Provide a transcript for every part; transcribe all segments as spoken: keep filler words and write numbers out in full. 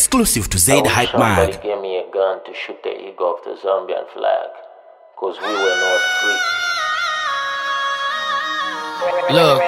Exclusive to Zaid Hype Mag. Somebody gave me a gun to shoot the eagle of the Zambian flag, cause we were not free. Look,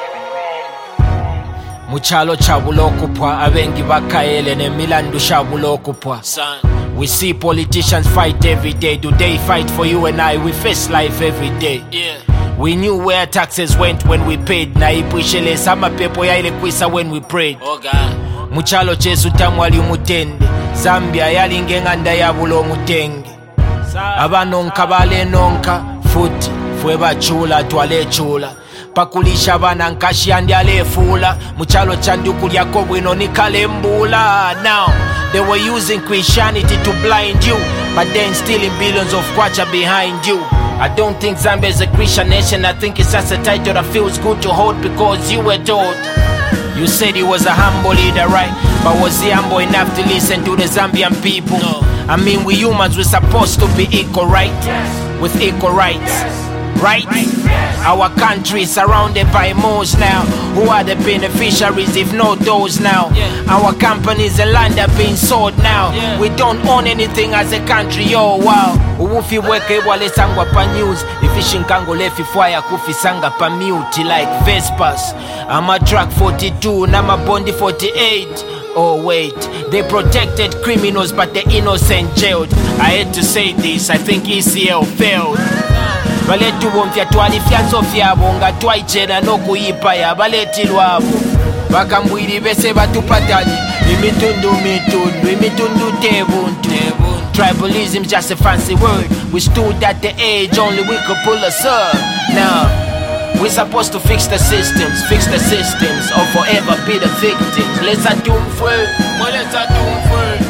muchalo chabulokupwa abengi bakaele ne milandu shabulokupwa. We see politicians fight every day. Do they fight for you and I? We face life every day. Yeah. We knew where taxes went when we paid. Na ipuishele sama pepo ya ile kwisa when we prayed. Oh God. Muchalo chesu tamwali umutende. Zambia yalinge nganda ya bulo mutenge. Abanonka bale nonka futi fwe bachula twale chula. Pakulisha bana nkashi andi alefula. Muchalo chanduku lyako bwino nikale mbula. Now they were using Christianity to blind you, but then stealing billions of kwacha behind you. I don't think Zambia is a Christian nation. I think it's just a title that feels good to hold because you were told. You said he was a humble leader, right? But was he humble enough to listen to the Zambian people? No. I mean, we humans, we're supposed to be equal, right? Yes. With equal rights, yes. Right? Right. Yes. Our country is surrounded by moles now. Who are the beneficiaries if not those now? Yeah. Our companies and land are being sold now. Yeah. We don't own anything as a country, oh wow. Uwufi weke wale sangwa pa news. Ifishi nkango lefi fwaya kufi sanga pa mute like Vespas. I'm a truck forty-two, I'm a Bondi forty-eight. Oh wait, they protected criminals but the innocent jailed. I had to say this, I think E C L failed. Baletu bomfya twali fyanzo fyabo nga twaichena nokuyipa ya baleti lwabo. Bakambwiri bese batupatanye imitundu mitundu imitundu tebuntu. Tribalism's just a fancy word. We stood at the edge, only we could pull us up. Now we're supposed to fix the systems, fix the systems, or forever be the victims. Let's do it for it. Let's do it for it.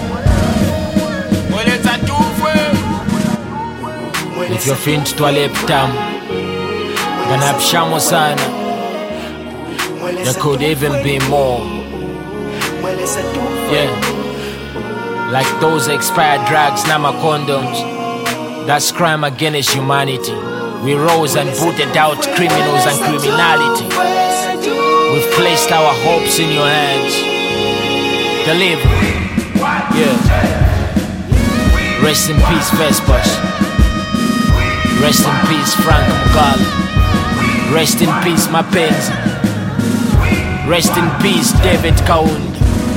Let's do it for it. If you're fin to aleptam, gonna shamo sana. There could even be more. Yeah, like those expired drugs, nama condoms. That's crime against humanity. We rose and voted out criminals and criminality. We've placed our hopes in your hands. Deliver. Yeah. Rest in peace, Vespas. Rest in peace, Frank Mugabe. Rest in peace, Mapenzi. Rest in peace, David Kaunda.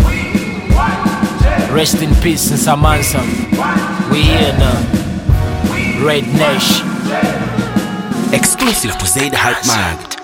Rest in peace, Nsamansa. We here now. Red Nation. Exclusive to Zaid Hype Mag.